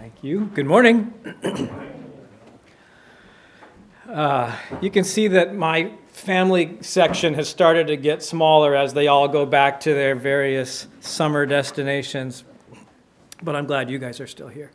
Thank you. Good morning. You can see that my family section has started to get smaller as they all go back to their various summer destinations, but I'm glad you guys are still here.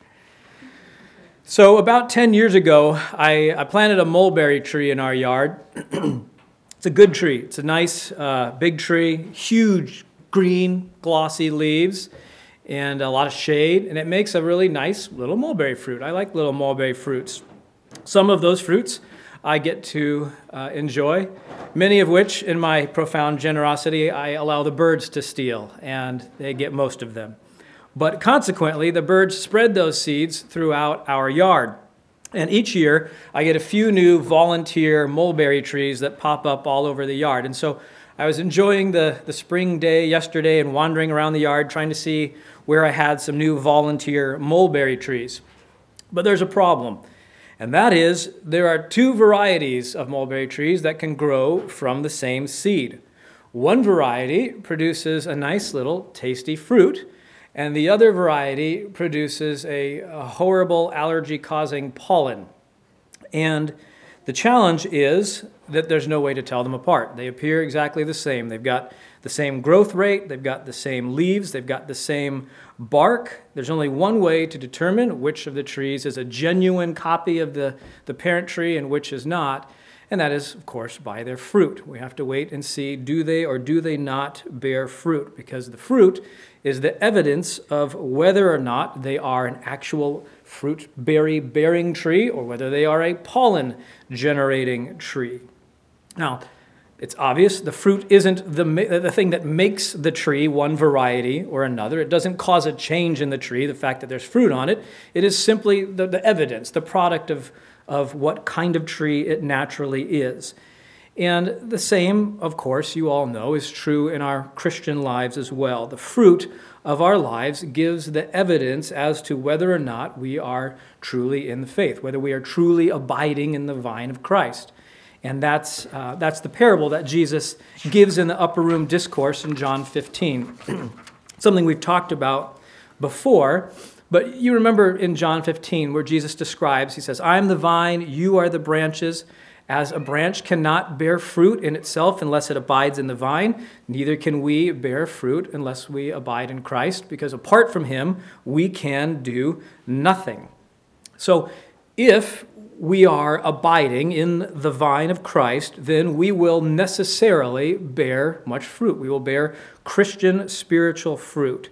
So about 10 years ago, I planted a mulberry tree in our yard. It's a good tree. It's a nice big tree, huge green glossy leaves, and a lot of shade, and it makes a really nice little mulberry fruit. I like little mulberry fruits. Some of those fruits I get to enjoy, many of which, in my profound generosity, I allow the birds to steal, and they get most of them. But consequently, the birds spread those seeds throughout our yard. And each year, I get a few new volunteer mulberry trees that pop up all over the yard. And so I was enjoying the spring day yesterday and wandering around the yard trying to see where I had some new volunteer mulberry trees. But there's a problem, and that is there are two varieties of mulberry trees that can grow from the same seed. One variety produces a nice little tasty fruit, and the other variety produces a horrible allergy-causing pollen. And the challenge is that there's no way to tell them apart. They appear exactly the same. They've got the same growth rate, they've got the same leaves, they've got the same bark. There's only one way to determine which of the trees is a genuine copy of the parent tree and which is not, and that is, of course, by their fruit. We have to wait and see, do they or do they not bear fruit? Because the fruit is the evidence of whether or not they are an actual fruit berry-bearing tree or whether they are a pollen-generating tree. Now, it's obvious the fruit isn't the thing that makes the tree one variety or another. It doesn't cause a change in the tree, the fact that there's fruit on it. It is simply the evidence, the product of what kind of tree it naturally is. And the same, of course, you all know, is true in our Christian lives as well. The fruit of our lives gives the evidence as to whether or not we are truly in the faith, whether we are truly abiding in the vine of Christ. And that's the parable that Jesus gives in the upper room discourse in John 15. Something we've talked about before, but you remember in John 15 where Jesus describes, he says, I am the vine, you are the branches. As a branch cannot bear fruit in itself unless it abides in the vine, neither can we bear fruit unless we abide in Christ, because apart from him, we can do nothing. So if we are abiding in the vine of Christ, then we will necessarily bear much fruit. We will bear Christian spiritual fruit.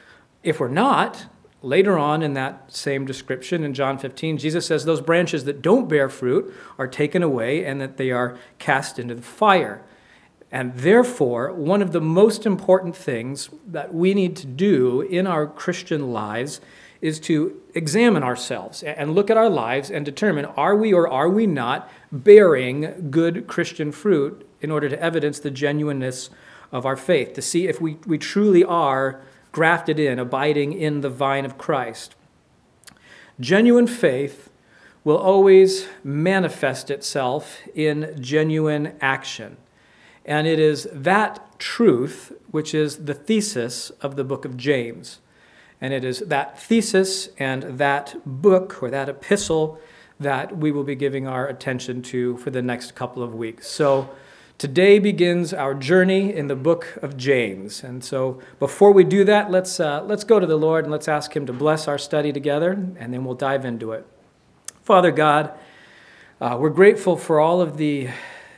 If we're not, later on in that same description in John 15, Jesus says those branches that don't bear fruit are taken away and that they are cast into the fire. And therefore, one of the most important things that we need to do in our Christian lives is to examine ourselves and look at our lives and determine, are we or are we not bearing good Christian fruit in order to evidence the genuineness of our faith, to see if we truly are grafted in, abiding in the vine of Christ. Genuine faith will always manifest itself in genuine action. And it is that truth which is the thesis of the book of James. And it is that thesis and that book or that epistle that we will be giving our attention to for the next couple of weeks. So today begins our journey in the book of James. And so before we do that, let's go to the Lord and let's ask him to bless our study together, and then we'll dive into it. Father God, we're grateful for all of the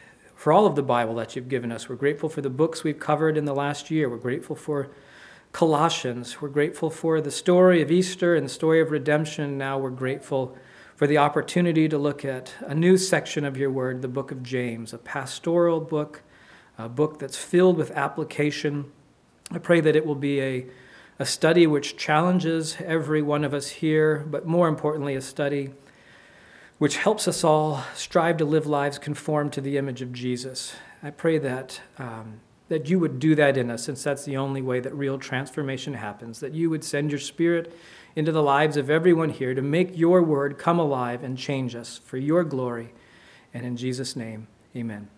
Bible that you've given us. We're grateful for the books we've covered in the last year. We're grateful for Colossians. We're grateful for the story of Easter and the story of redemption. Now we're grateful for the opportunity to look at a new section of your word, the book of James, a pastoral book, a book that's filled with application. I pray that it will be a study which challenges every one of us here, but more importantly, a study which helps us all strive to live lives conformed to the image of Jesus. I pray that you would do that in us, since that's the only way that real transformation happens, that you would send your Spirit into the lives of everyone here to make your word come alive and change us for your glory. And in Jesus' name, amen.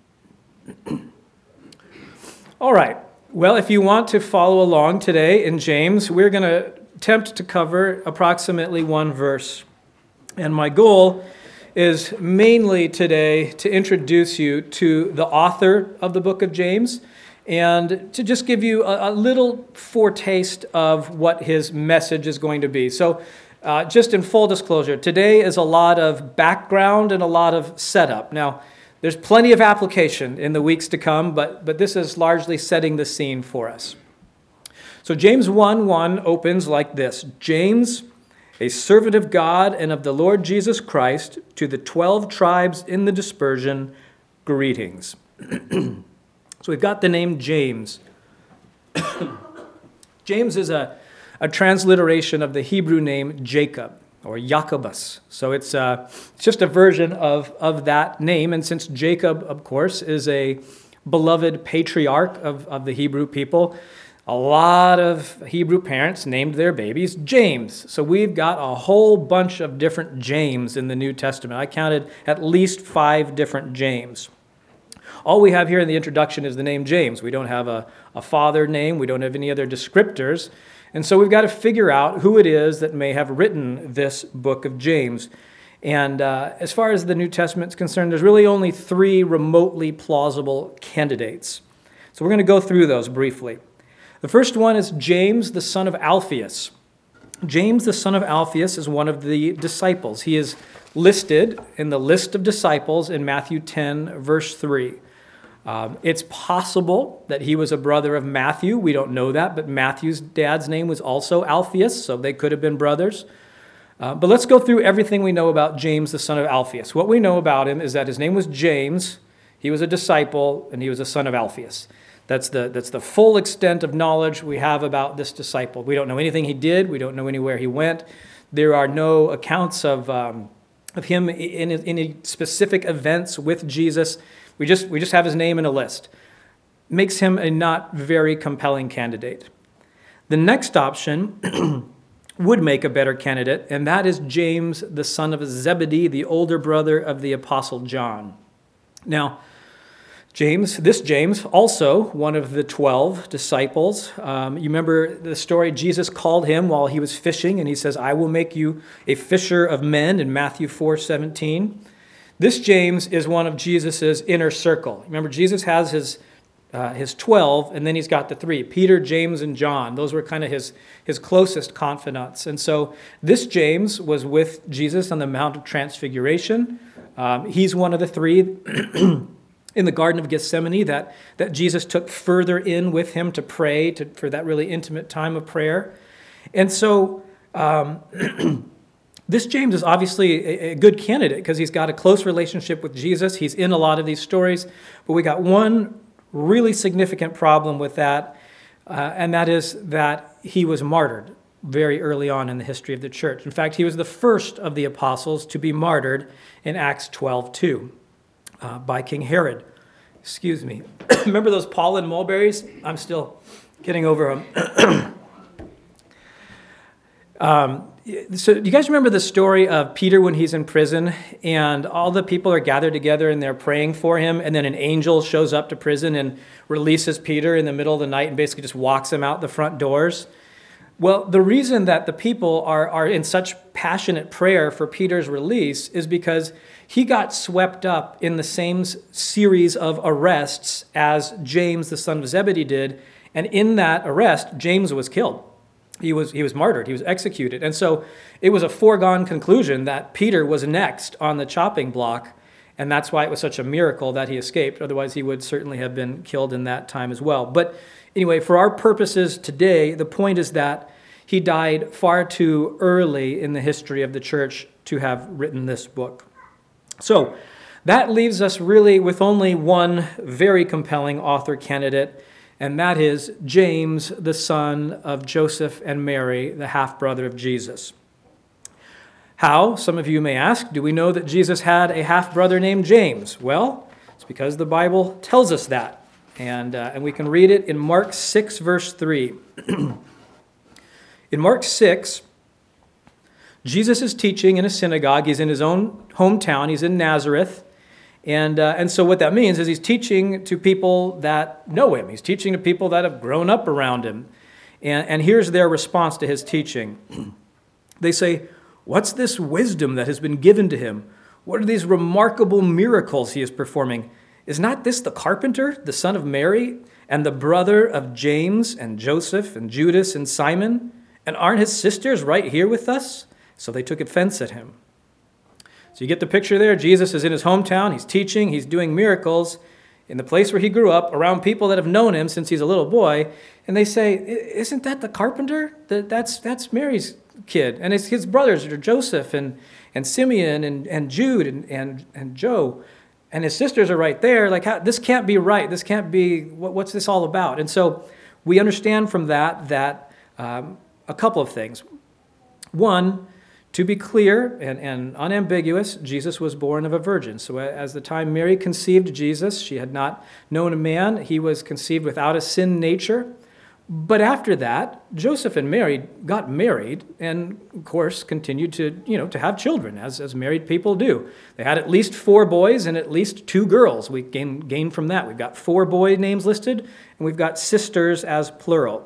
All right. Well, if you want to follow along today in James, we're going to attempt to cover approximately one verse. And my goal is mainly today to introduce you to the author of the book of James and to just give you a little foretaste of what his message is going to be. So just in full disclosure, today is a lot of background and a lot of setup. Now, there's plenty of application in the weeks to come, but this is largely setting the scene for us. So James 1:1 opens like this: James, a servant of God and of the Lord Jesus Christ, to the 12 tribes in the dispersion, greetings. So we've got the name James. James is a transliteration of the Hebrew name Jacob, or Jacobus. So it's just a version of that name. And since Jacob, of course, is a beloved patriarch of the Hebrew people, a lot of Hebrew parents named their babies James. So we've got a whole bunch of different James in the New Testament. I counted at least 5 different James. All we have here in the introduction is the name James. We don't have a father name. We don't have any other descriptors. And so we've got to figure out who it is that may have written this book of James. And as far as the New Testament is concerned, there's really only 3 remotely plausible candidates. So we're going to go through those briefly. The first one is James, the son of Alphaeus. James, the son of Alphaeus, is one of the disciples. He is listed in the list of disciples in Matthew 10, verse 3. It's possible that he was a brother of Matthew. We don't know that, but Matthew's dad's name was also Alphaeus, so they could have been brothers. But let's go through everything we know about James, the son of Alphaeus. What we know about him is that his name was James, he was a disciple, and he was a son of Alphaeus. That's the full extent of knowledge we have about this disciple. We don't know anything he did. We don't know anywhere he went. There are no accounts of him in any specific events with Jesus. We just have his name in a list. Makes him a not very compelling candidate. The next option would make a better candidate, and that is James, the son of Zebedee, the older brother of the Apostle John. Now, this James, also one of the 12 disciples. You remember the story, Jesus called him while he was fishing, and he says, I will make you a fisher of men in Matthew 4:17. This James is one of Jesus' inner circle. Remember, Jesus has his 12, and then he's got the 3, Peter, James, and John. Those were kind of his closest confidants. And so this James was with Jesus on the Mount of Transfiguration. He's one of the 3 in the Garden of Gethsemane that Jesus took further in with him to pray, for that really intimate time of prayer. And so this James is obviously a good candidate because he's got a close relationship with Jesus. He's in a lot of these stories. But we got one really significant problem with that, and that is that he was martyred very early on in the history of the church. In fact, he was the first of the apostles to be martyred in Acts 12:2. By King Herod. Excuse me. Remember those pollen mulberries? I'm still getting over them. So do you guys remember the story of Peter when he's in prison and all the people are gathered together and they're praying for him, and then an angel shows up to prison and releases Peter in the middle of the night and basically just walks him out the front doors? Well, the reason that the people are in such passionate prayer for Peter's release is because he got swept up in the same series of arrests as James, the son of Zebedee, did. And in that arrest, James was killed. He was martyred. He was executed. And so it was a foregone conclusion that Peter was next on the chopping block. And that's why it was such a miracle that he escaped. Otherwise, he would certainly have been killed in that time as well. But anyway, for our purposes today, the point is that he died far too early in the history of the church to have written this book. So that leaves us really with only one very compelling author candidate, and that is James, the son of Joseph and Mary, the half-brother of Jesus. How, some of you may ask, do we know that Jesus had a half-brother named James? Well, it's because the Bible tells us that, and we can read it in Mark 6, verse 3. In Mark 6, Jesus is teaching in a synagogue. He's in his own hometown. He's in Nazareth. And so what that means is he's teaching to people that know him. He's teaching to people that have grown up around him. And here's their response to his teaching. They say, "What's this wisdom that has been given to him? What are these remarkable miracles he is performing? Is not this the carpenter, the son of Mary, and the brother of James and Joseph and Judas and Simon? And aren't his sisters right here with us?" So they took offense at him. So you get the picture there. Jesus is in his hometown. He's teaching. He's doing miracles in the place where he grew up, around people that have known him since he's a little boy. And they say, "Isn't that the carpenter? That's Mary's kid. And it's his brothers are Joseph and Simeon and Jude and Joe. And his sisters are right there. Like, this can't be right. This can't be, what's this all about?" And so we understand from that a couple of things. One, to be clear and unambiguous, Jesus was born of a virgin. So as the time Mary conceived Jesus, she had not known a man. He was conceived without a sin nature. But after that, Joseph and Mary got married and, of course, continued to have children, as married people do. They had at least 4 boys and at least 2 girls. We gained from that. We've got 4 boy names listed, and we've got sisters as plural.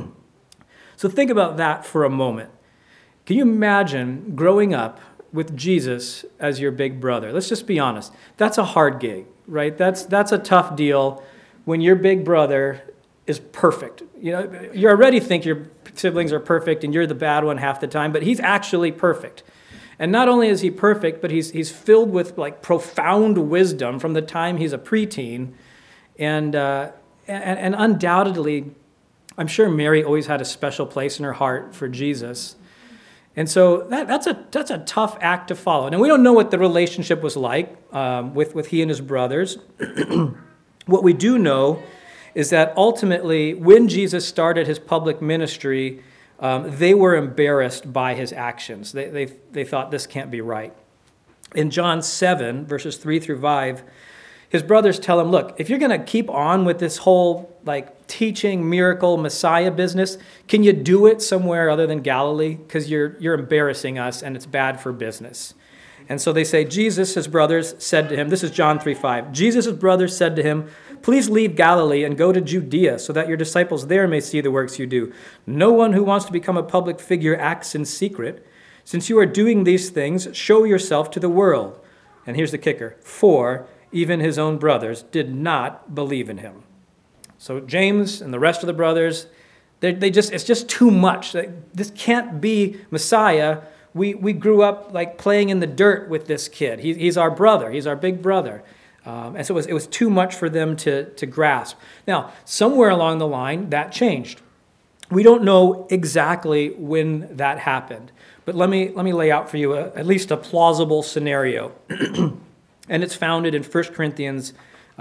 So think about that for a moment. Can you imagine growing up with Jesus as your big brother? Let's just be honest. That's a hard gig, right? That's a tough deal when your big brother is perfect. You already think your siblings are perfect and you're the bad one half the time, but he's actually perfect. And not only is he perfect, but he's filled with like profound wisdom from the time he's a preteen. And undoubtedly, I'm sure Mary always had a special place in her heart for Jesus. And so that's a tough act to follow. Now, we don't know what the relationship was like with he and his brothers. What we do know is that ultimately, when Jesus started his public ministry, they were embarrassed by his actions. They thought, this can't be right. In John 7, verses 3 through 5, his brothers tell him, "Look, if you're going to keep on with this whole teaching, miracle, Messiah business, can you do it somewhere other than Galilee? Because you're embarrassing us and it's bad for business." And so they say, Jesus, his brothers, said to him, this is John 3:5, Jesus, his brothers, said to him, "Please leave Galilee and go to Judea so that your disciples there may see the works you do. No one who wants to become a public figure acts in secret. Since you are doing these things, show yourself to the world." And here's the kicker, "For even his own brothers did not believe in him." So James and the rest of the brothers, it's just too much. This can't be Messiah. We grew up playing in the dirt with this kid. He's our brother. He's our big brother. And so it was too much for them to grasp. Now, somewhere along the line, that changed. We don't know exactly when that happened. But let me lay out for you at least a plausible scenario. And it's founded in 1 Corinthians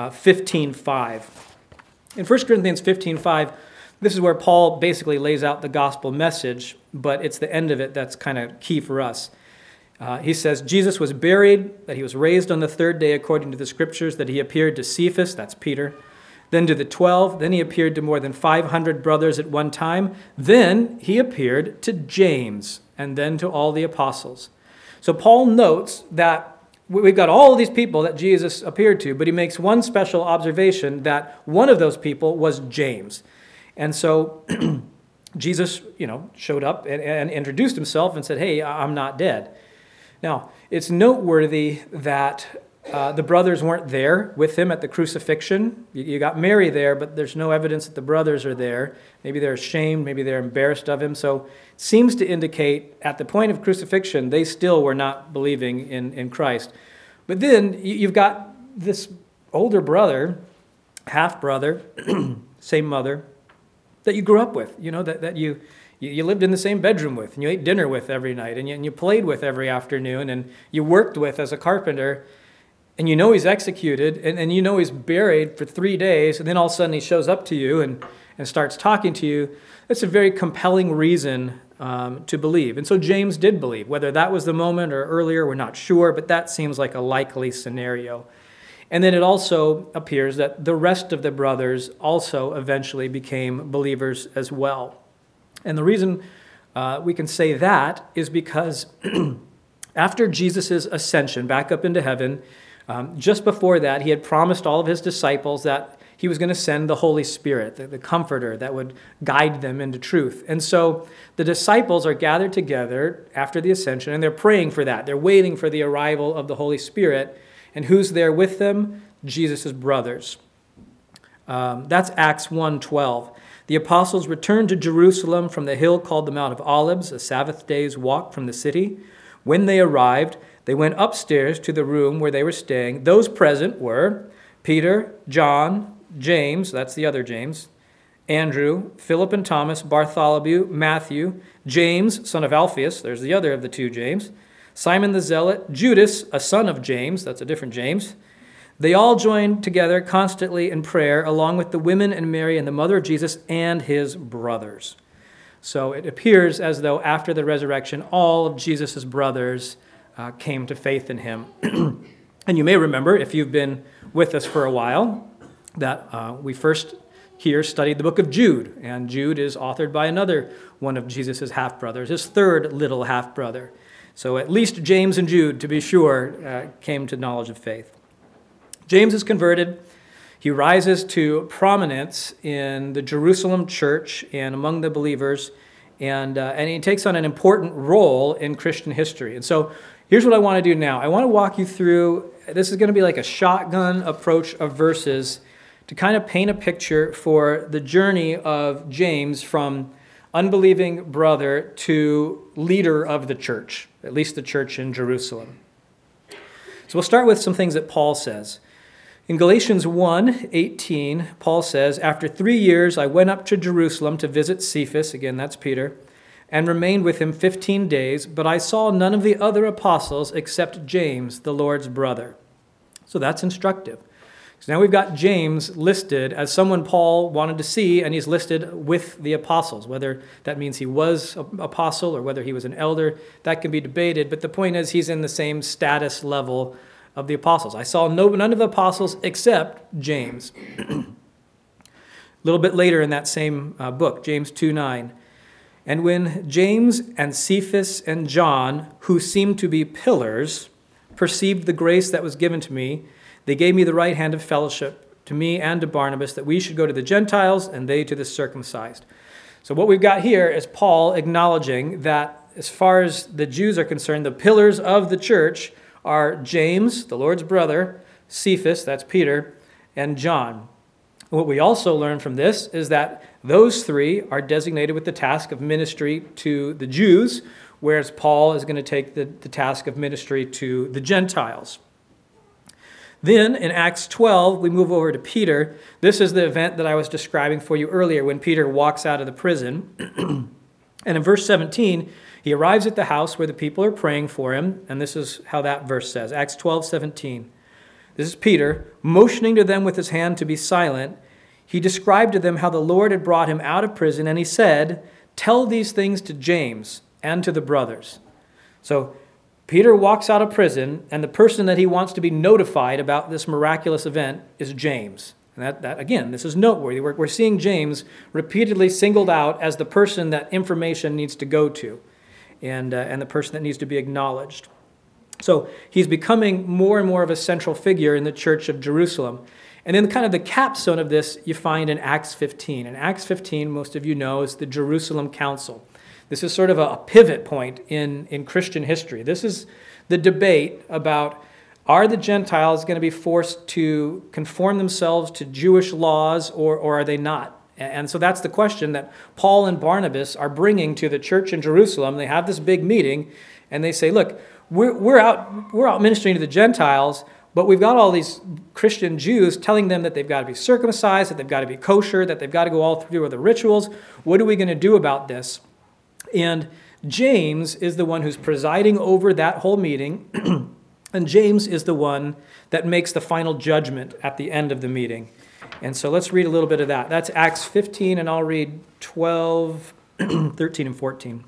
15:5. In 1 Corinthians 15:5, this is where Paul basically lays out the gospel message, but it's the end of it that's kind of key for us. He says, Jesus was buried, that he was raised on the 3rd day according to the scriptures, that he appeared to Cephas, that's Peter, then to the 12, then he appeared to more than 500 brothers at one time, then he appeared to James, and then to all the apostles. So Paul notes that we've got all of these people that Jesus appeared to, but he makes one special observation that one of those people was James. And so Jesus, showed up and introduced himself and said, "Hey, I'm not dead." Now, it's noteworthy that the brothers weren't there with him at the crucifixion. You got Mary there, but there's no evidence that the brothers are there. Maybe they're ashamed, maybe they're embarrassed of him. So it seems to indicate at the point of crucifixion, they still were not believing in Christ. But then you've got this older brother, half-brother, same mother, that you grew up with, that you lived in the same bedroom with, and you ate dinner with every night, and you played with every afternoon, and you worked with as a carpenter, and he's executed, and he's buried for 3 days, and then all of a sudden he shows up to you and starts talking to you. That's a very compelling reason to believe. And so James did believe. Whether that was the moment or earlier, we're not sure, but that seems like a likely scenario. And then it also appears that the rest of the brothers also eventually became believers as well. And the reason we can say that is because after Jesus' ascension back up into heaven, just before that, he had promised all of his disciples that he was going to send the Holy Spirit, the Comforter that would guide them into truth. And so the disciples are gathered together after the ascension, and they're praying for that. They're waiting for the arrival of the Holy Spirit. And who's there with them? Jesus' brothers. That's Acts 1:12. The apostles returned to Jerusalem from the hill called the Mount of Olives, a Sabbath day's walk from the city. When they arrived, they went upstairs to the room where they were staying. Those present were Peter, John, James, that's the other James, Andrew, Philip and Thomas, Bartholomew, Matthew, James, son of Alphaeus, there's the other of the two James, Simon the Zealot, Judas, a son of James, that's a different James. They all joined together constantly in prayer, along with the women and Mary and the mother of Jesus and his brothers. So it appears as though after the resurrection, all of Jesus' brothers came to faith in him. And you may remember, if you've been with us for a while, that we first here studied the book of Jude. And Jude is authored by another one of Jesus' half-brothers, his third little half-brother. So at least James and Jude, to be sure, came to knowledge of faith. James is converted. He rises to prominence in the Jerusalem church and among the believers, and he takes on an important role in Christian history. And so here's what I want to do now. I want to walk you through, this is going to be like a shotgun approach of verses to kind of paint a picture for the journey of James from unbelieving brother to leader of the church, at least the church in Jerusalem. So we'll start with some things that Paul says. In Galatians 1:18, Paul says, "After 3 years I went up to Jerusalem to visit Cephas," again that's Peter, "and remained with him 15 days, but I saw none of the other apostles except James, the Lord's brother." So that's instructive. So now we've got James listed as someone Paul wanted to see, and he's listed with the apostles. Whether that means he was an apostle or whether he was an elder, that can be debated, but the point is he's in the same status level of the apostles. I saw none of the apostles except James. A little bit later in that same book, James 2:9. "And when James and Cephas and John, who seemed to be pillars, perceived the grace that was given to me, they gave me the right hand of fellowship to me and to Barnabas, that we should go to the Gentiles and they to the circumcised." So what we've got here is Paul acknowledging that as far as the Jews are concerned, the pillars of the church are James, the Lord's brother, Cephas, that's Peter, and John. What we also learn from this is that those three are designated with the task of ministry to the Jews, whereas Paul is going to take the task of ministry to the Gentiles. Then in Acts 12, we move over to Peter. This is the event that I was describing for you earlier when Peter walks out of the prison. And in verse 17, he arrives at the house where the people are praying for him, and this is how that verse says, Acts 12:17. This is Peter, motioning to them with his hand to be silent. He described to them how the Lord had brought him out of prison, and he said, "Tell these things to James and to the brothers." So Peter walks out of prison, and the person that he wants to be notified about this miraculous event is James. And that again, this is noteworthy. We're seeing James repeatedly singled out as the person that information needs to go to, and the person that needs to be acknowledged. So he's becoming more and more of a central figure in the church of Jerusalem. And then kind of the capstone of this you find in Acts 15. And Acts 15, most of you know, is the Jerusalem Council. This is sort of a pivot point in Christian history. This is the debate about, are the Gentiles going to be forced to conform themselves to Jewish laws, or are they not? And so that's the question that Paul and Barnabas are bringing to the church in Jerusalem. They have this big meeting, and they say, look, we're out ministering to the Gentiles, but we've got all these Christian Jews telling them that they've got to be circumcised, that they've got to be kosher, that they've got to go all through the rituals. What are we going to do about this? And James is the one who's presiding over that whole meeting, and James is the one that makes the final judgment at the end of the meeting. And so let's read a little bit of that. That's Acts 15, and I'll read 12, 13, and 14.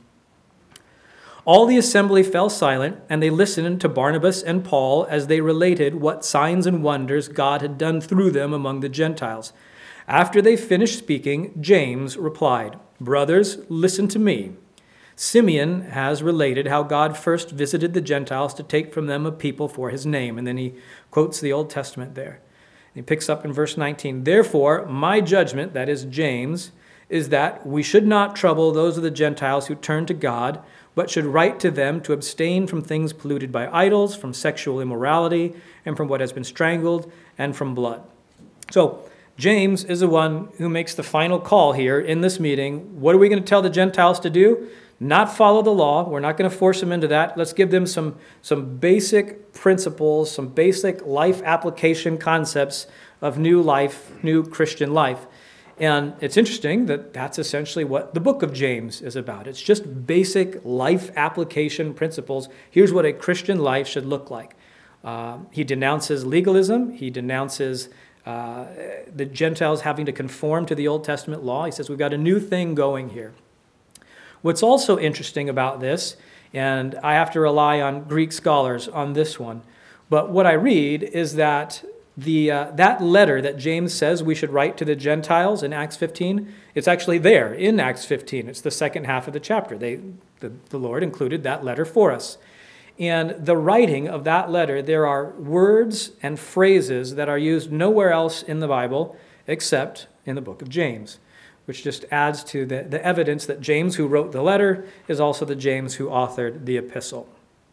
All the assembly fell silent, and they listened to Barnabas and Paul as they related what signs and wonders God had done through them among the Gentiles. After they finished speaking, James replied, "Brothers, listen to me. Simeon has related how God first visited the Gentiles to take from them a people for his name." And then he quotes the Old Testament there. He picks up in verse 19. Therefore, my judgment, that is James, is that we should not trouble those of the Gentiles who turn to God, but should write to them to abstain from things polluted by idols, from sexual immorality, and from what has been strangled, and from blood. So, James is the one who makes the final call here in this meeting. What are we going to tell the Gentiles to do? Not follow the law. We're not going to force them into that. Let's give them some basic principles, some basic life application concepts of new life, new Christian life. And it's interesting that that's essentially what the book of James is about. It's just basic life application principles. Here's what a Christian life should look like. He denounces legalism. He denounces the Gentiles having to conform to the Old Testament law. He says we've got a new thing going here. What's also interesting about this, and I have to rely on Greek scholars on this one, but what I read is that that letter that James says we should write to the Gentiles in Acts 15, it's actually there in Acts 15. It's the second half of the chapter. The Lord included that letter for us. And the writing of that letter, there are words and phrases that are used nowhere else in the Bible except in the book of James, which just adds to the evidence that James, who wrote the letter, is also the James who authored the epistle.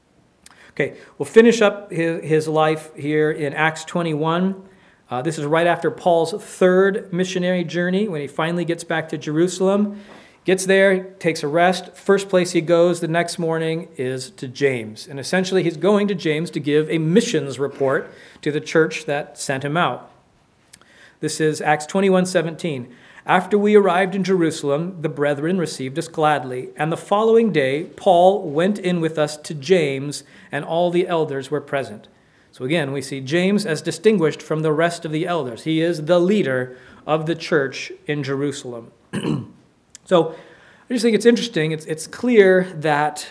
Okay, we'll finish up his life here in Acts 21. This is right after Paul's third missionary journey, when he finally gets back to Jerusalem. Gets there, takes a rest. First place he goes the next morning is to James. And essentially he's going to James to give a missions report to the church that sent him out. This is Acts 21:17. After we arrived in Jerusalem, the brethren received us gladly. And the following day, Paul went in with us to James, and all the elders were present. So again, we see James as distinguished from the rest of the elders. He is the leader of the church in Jerusalem. So I just think it's interesting. It's clear that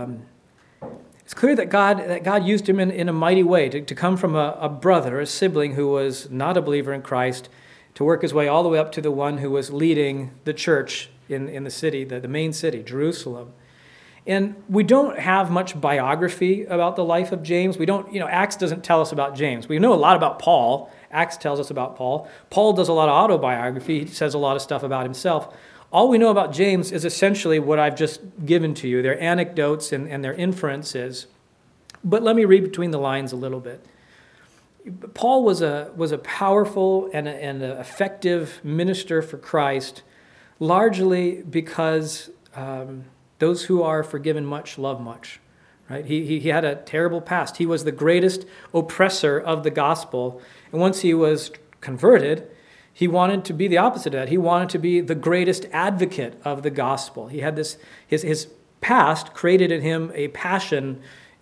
God used him in a mighty way to come from a brother, a sibling who was not a believer in Christ, to work his way all the way up to the one who was leading the church in the city, the main city, Jerusalem. And we don't have much biography about the life of James. We don't, Acts doesn't tell us about James. We know a lot about Paul. Acts tells us about Paul. Paul does a lot of autobiography. He says a lot of stuff about himself. All we know about James is essentially what I've just given to you, their anecdotes and their inferences. But let me read between the lines a little bit. Paul was a powerful and an effective minister for Christ, largely because those who are forgiven much love much. Right? He had a terrible past. He was the greatest oppressor of the gospel. And once he was converted, he wanted to be the opposite of that. He wanted to be the greatest advocate of the gospel. He had this, his past created in him a passion,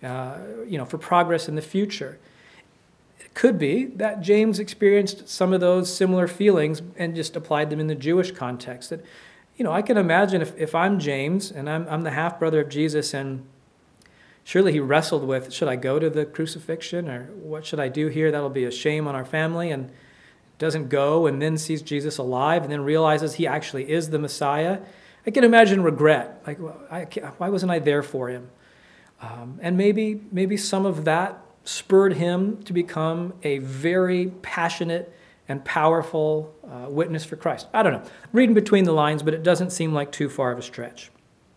for progress in the future. It could be that James experienced some of those similar feelings and just applied them in the Jewish context. That, I can imagine if I'm James and I'm the half-brother of Jesus, and surely he wrestled with, should I go to the crucifixion, or what should I do here? That'll be a shame on our family. And doesn't go, and then sees Jesus alive, and then realizes he actually is the Messiah. I can imagine regret, like, why wasn't I there for him? And maybe some of that spurred him to become a very passionate and powerful witness for Christ. I don't know. Reading between the lines, but it doesn't seem like too far of a stretch.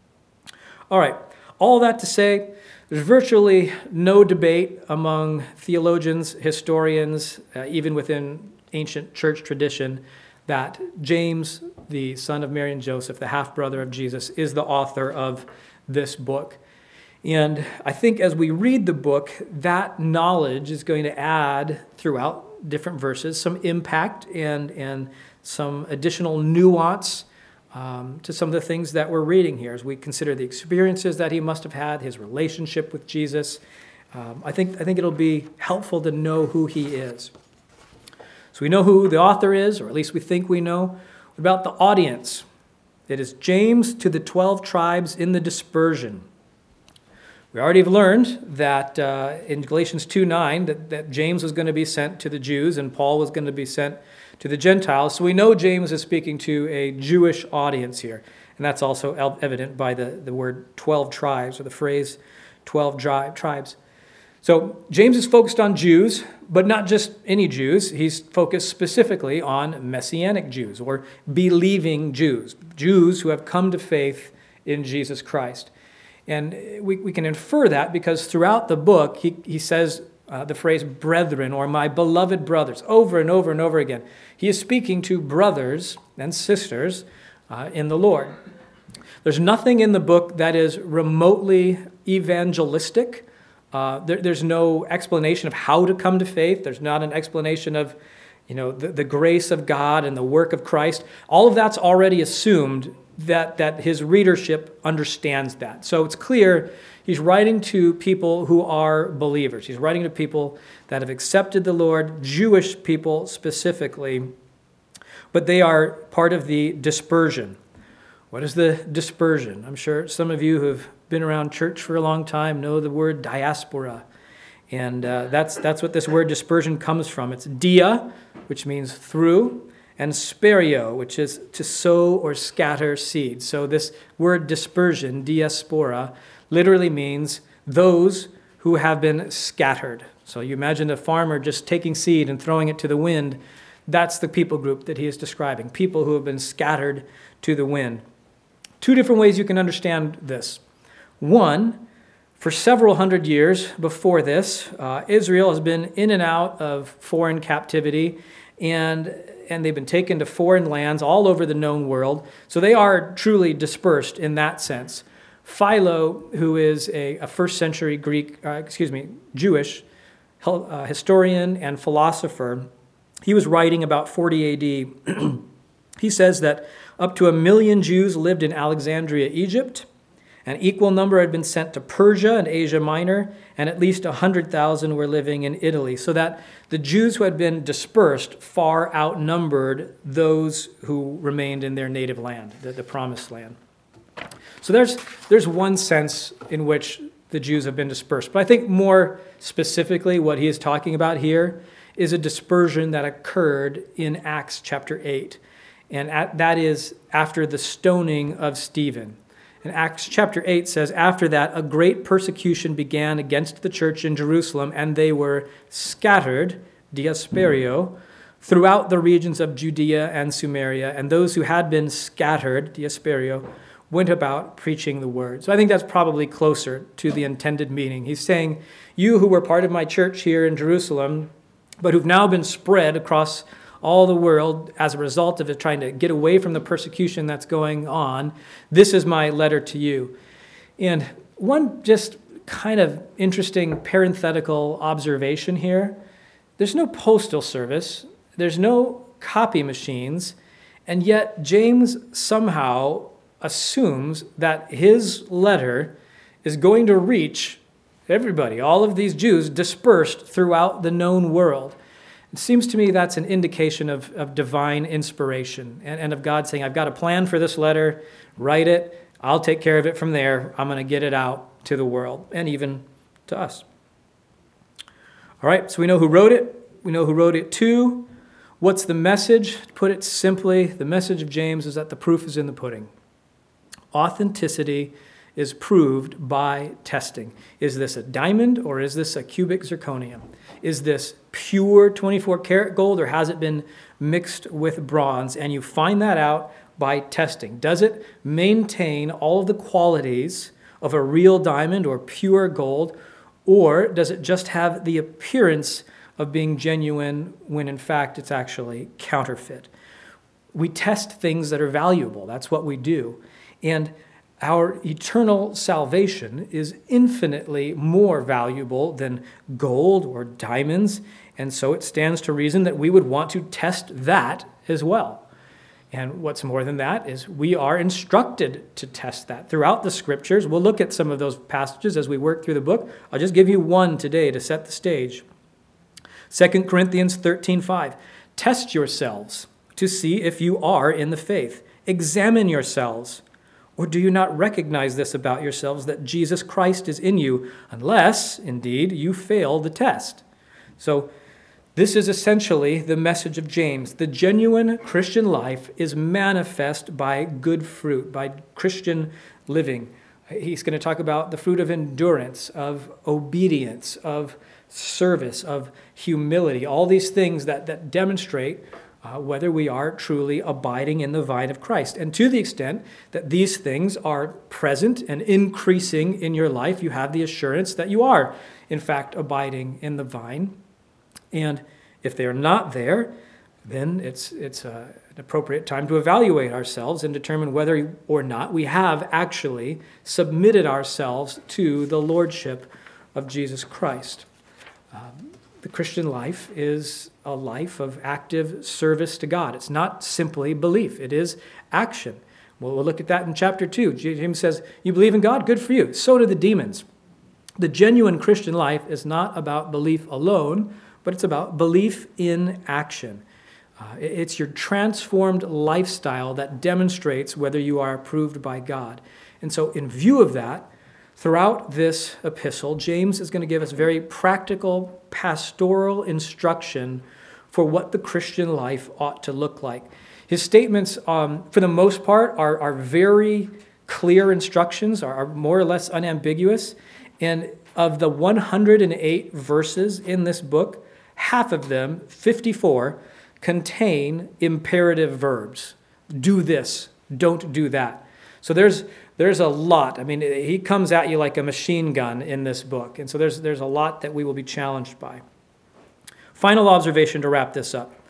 All right, all that to say, there's virtually no debate among theologians, historians, even within ancient church tradition, that James, the son of Mary and Joseph, the half-brother of Jesus, is the author of this book. And I think as we read the book, that knowledge is going to add throughout different verses some impact and some additional nuance to some of the things that we're reading here as we consider the experiences that he must have had, his relationship with Jesus. I think it'll be helpful to know who he is. So we know who the author is, or at least we think we know. What about the audience? It is James to the 12 tribes in the dispersion. We already have learned that in Galatians 2:9 that James was going to be sent to the Jews and Paul was going to be sent to the Gentiles. So we know James is speaking to a Jewish audience here. And that's also evident by the word 12 tribes, or the phrase 12 tribes. So James is focused on Jews, but not just any Jews. He's focused specifically on Messianic Jews or believing Jews, Jews who have come to faith in Jesus Christ. And we can infer that because throughout the book, he says the phrase brethren or my beloved brothers over and over and over again. He is speaking to brothers and sisters in the Lord. There's nothing in the book that is remotely evangelistic. There's no explanation of how to come to faith. There's not an explanation of, the grace of God and the work of Christ. All of that's already assumed that his readership understands that. So it's clear he's writing to people who are believers. He's writing to people that have accepted the Lord, Jewish people specifically, but they are part of the dispersion. What is the dispersion? I'm sure some of you who have been around church for a long time know the word diaspora. And that's what this word dispersion comes from. It's dia, which means through, and sperio, which is to sow or scatter seed. So this word dispersion, diaspora, literally means those who have been scattered. So you imagine a farmer just taking seed and throwing it to the wind. That's the people group that he is describing, people who have been scattered to the wind. Two different ways you can understand this. One, for several hundred years before this, Israel has been in and out of foreign captivity, and they've been taken to foreign lands all over the known world. So they are truly dispersed in that sense. Philo, who is a first century Jewish historian and philosopher, he was writing about 40 AD. He says that up to 1 million Jews lived in Alexandria, Egypt. An equal number had been sent to Persia and Asia Minor, and at least 100,000 were living in Italy, so that the Jews who had been dispersed far outnumbered those who remained in their native land, the promised land. So there's one sense in which the Jews have been dispersed. But I think more specifically what he is talking about here is a dispersion that occurred in Acts chapter 8. And that is after the stoning of Stephen. And Acts chapter 8 says, after that, a great persecution began against the church in Jerusalem, and they were scattered, diasperio, throughout the regions of Judea and Samaria. And those who had been scattered, diasperio, went about preaching the word. So I think that's probably closer to the intended meaning. He's saying, you who were part of my church here in Jerusalem, but who've now been spread across all the world as a result of it trying to get away from the persecution that's going on, this is my letter to you. And one just kind of interesting parenthetical observation here, there's no postal service, there's no copy machines, and yet James somehow assumes that his letter is going to reach everybody, all of these Jews dispersed throughout the known world. It seems to me that's an indication of divine inspiration and of God saying, I've got a plan for this letter, write it, I'll take care of it from there, I'm going to get it out to the world and even to us. All right, so we know who wrote it, we know who wrote it to. What's the message? To put it simply, the message of James is that the proof is in the pudding. Authenticity is proved by testing. Is this a diamond or is this a cubic zirconium? Is this pure 24-karat gold or has it been mixed with bronze? And you find that out by testing. Does it maintain all of the qualities of a real diamond or pure gold, or does it just have the appearance of being genuine when in fact it's actually counterfeit? We test things that are valuable. That's what we do. And our eternal salvation is infinitely more valuable than gold or diamonds, and so it stands to reason that we would want to test that as well. And what's more than that is we are instructed to test that throughout the scriptures. We'll look at some of those passages as we work through the book. I'll just give you one today to set the stage. 2 Corinthians 13:5. Test yourselves to see if you are in the faith. Examine yourselves. Or do you not recognize this about yourselves, that Jesus Christ is in you, unless, indeed, you fail the test? So this is essentially the message of James. The genuine Christian life is manifest by good fruit, by Christian living. He's going to talk about the fruit of endurance, of obedience, of service, of humility, all these things that demonstrate whether we are truly abiding in the vine of Christ. And to the extent that these things are present and increasing in your life, you have the assurance that you are, in fact, abiding in the vine. And if they are not there, then it's an appropriate time to evaluate ourselves and determine whether or not we have actually submitted ourselves to the lordship of Jesus Christ. The Christian life is a life of active service to God. It's not simply belief. It is action. We'll look at that in chapter 2. James says, you believe in God? Good for you. So do the demons. The genuine Christian life is not about belief alone, but it's about belief in action. It's your transformed lifestyle that demonstrates whether you are approved by God. And so in view of that, throughout this epistle, James is going to give us very practical pastoral instruction for what the Christian life ought to look like. His statements, for the most part, are very clear instructions, are more or less unambiguous. And of the 108 verses in this book, half of them, 54, contain imperative verbs. Do this, don't do that. So there's a lot. I mean, he comes at you like a machine gun in this book. And so there's a lot that we will be challenged by. Final observation to wrap this up.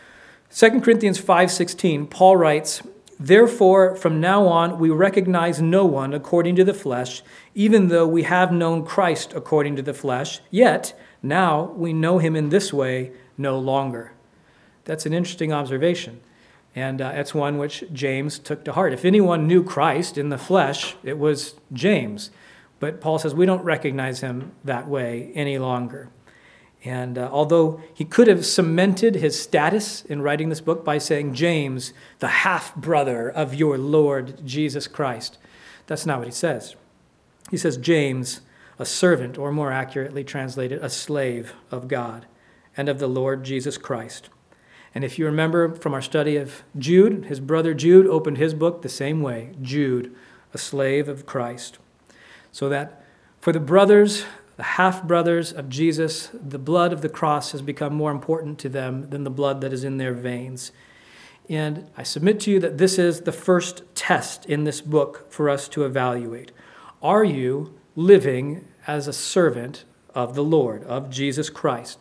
2 Corinthians 5:16, Paul writes, therefore, from now on, we recognize no one according to the flesh, even though we have known Christ according to the flesh, yet now we know him in this way no longer. That's an interesting observation. And that's one which James took to heart. If anyone knew Christ in the flesh, it was James. But Paul says we don't recognize him that way any longer. And although he could have cemented his status in writing this book by saying, James, the half-brother of your Lord Jesus Christ, that's not what he says. He says, James, a servant, or more accurately translated, a slave of God and of the Lord Jesus Christ. And if you remember from our study of Jude, his brother Jude opened his book the same way, Jude, a slave of Christ. So that for the brothers, the half-brothers of Jesus, the blood of the cross has become more important to them than the blood that is in their veins. And I submit to you that this is the first test in this book for us to evaluate. Are you living as a servant of the Lord, of Jesus Christ?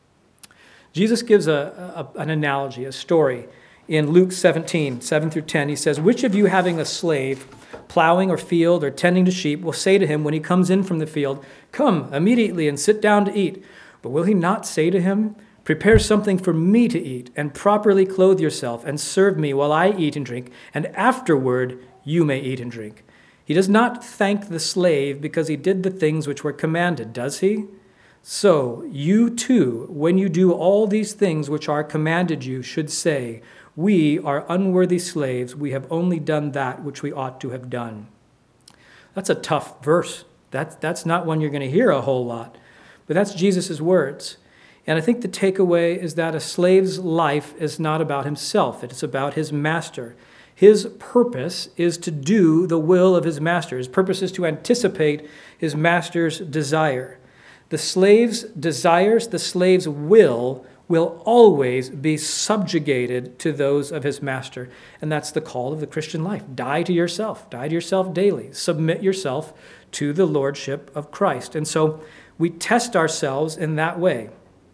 Jesus gives an analogy, a story. In Luke 17, 7 through 10, he says, which of you having a slave plowing or field or tending to sheep will say to him when he comes in from the field, come immediately and sit down to eat? But will he not say to him, prepare something for me to eat and properly clothe yourself and serve me while I eat and drink, and afterward you may eat and drink? He does not thank the slave because he did the things which were commanded, does he? So you too, when you do all these things which are commanded you, should say, we are unworthy slaves. We have only done that which we ought to have done. That's a tough verse. That's not one you're going to hear a whole lot. But that's Jesus' words. And I think the takeaway is that a slave's life is not about himself. It's about his master. His purpose is to do the will of his master. His purpose is to anticipate his master's desire. The slave's desires, the slave's will always be subjugated to those of his master. And that's the call of the Christian life. Die to yourself. Die to yourself daily. Submit yourself to the lordship of Christ. And so we test ourselves in that way.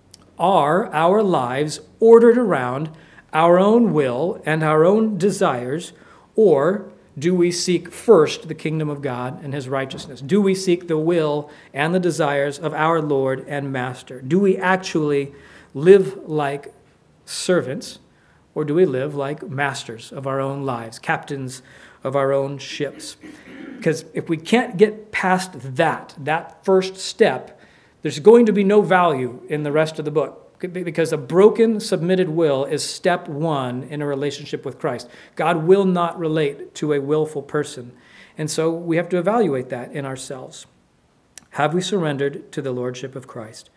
Are our lives ordered around our own will and our own desires, or do we seek first the kingdom of God and his righteousness? Do we seek the will and the desires of our Lord and Master? Do we actually live like servants, or do we live like masters of our own lives, captains of our own ships? Because if we can't get past that first step, there's going to be no value in the rest of the book. Because a broken, submitted will is step one in a relationship with Christ. God will not relate to a willful person. And so we have to evaluate that in ourselves. Have we surrendered to the lordship of Christ?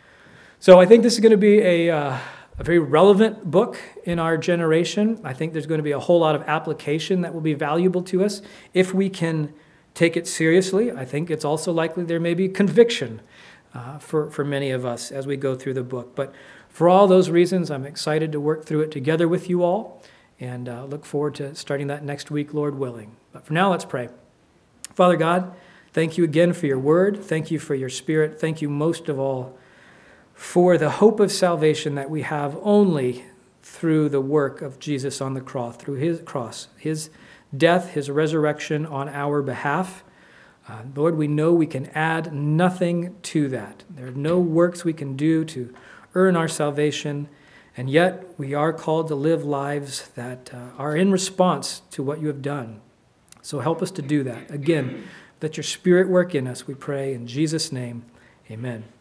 So I think this is going to be a very relevant book in our generation. I think there's going to be a whole lot of application that will be valuable to us if we can take it seriously. I think it's also likely there may be conviction for many of us as we go through the book. But for all those reasons, I'm excited to work through it together with you all, and look forward to starting that next week, Lord willing. But for now, let's pray. Father God, thank you again for your word. Thank you for your Spirit. Thank you most of all for the hope of salvation that we have only through the work of Jesus on the cross, through his death, his resurrection on our behalf. Lord, we know we can add nothing to that. There are no works we can do to earn our salvation, and yet we are called to live lives that are in response to what you have done. So help us to do that. Again, let your Spirit work in us, we pray. In Jesus' name, amen.